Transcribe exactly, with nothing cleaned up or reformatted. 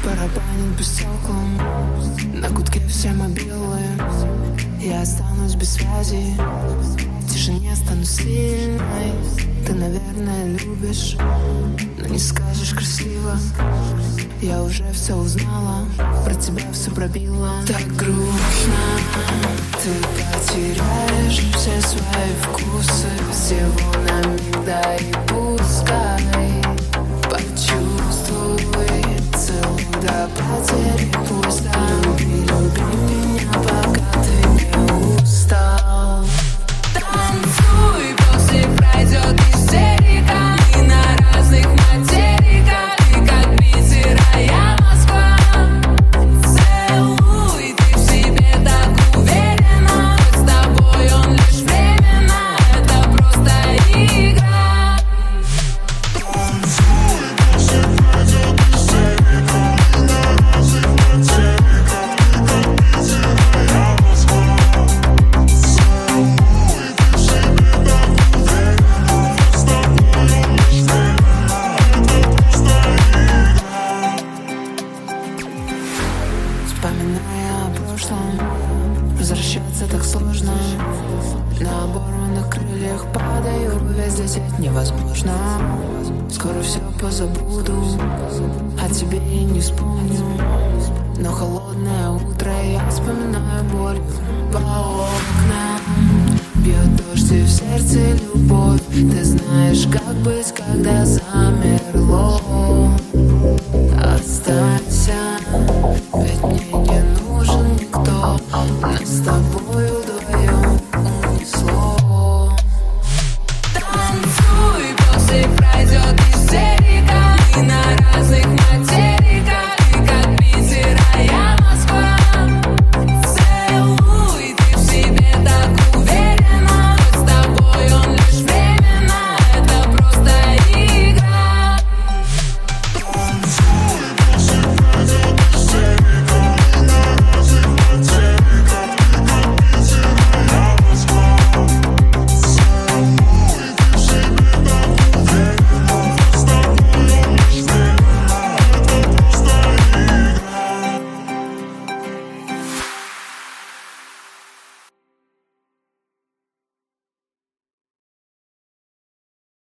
барабанит по стеклам, на гудке все мобилы. Я останусь без связи, в тишине стану сильной. Ты, наверное, любишь, но не скажешь красиво. Я уже все узнала, про тебя все пробила. Так грустно, ты потеряешь все свои вкусы. Всего на миг, да и пускай. Почувствуй, целуй до потери. Пусть да, люби, люби меня, пока ты не устал. Танцуй, после пройдет истерика. Мы на разных материках. Ты как Питер, а я Москва. Целуй, ты в себе так уверена. Хоть с тобой он лишь временно. Это просто игра. Танцуй, после пройдет истерика. Мы на разных материках. Ты как Питер, а я Москва. Целуй, ты в себе так уверена. Хоть с тобой он лишь временно. Это просто игра. Вспоминая о прошлом, возвращаться так сложно. На оборванных крыльях падаю, весь лететь невозможно. Скоро все позабуду, о тебе и не вспомню. Но холодное утро, я вспоминаю боль по окнам. Бьет дождь и в сердце любовь. Ты знаешь, как быть, когда замерло.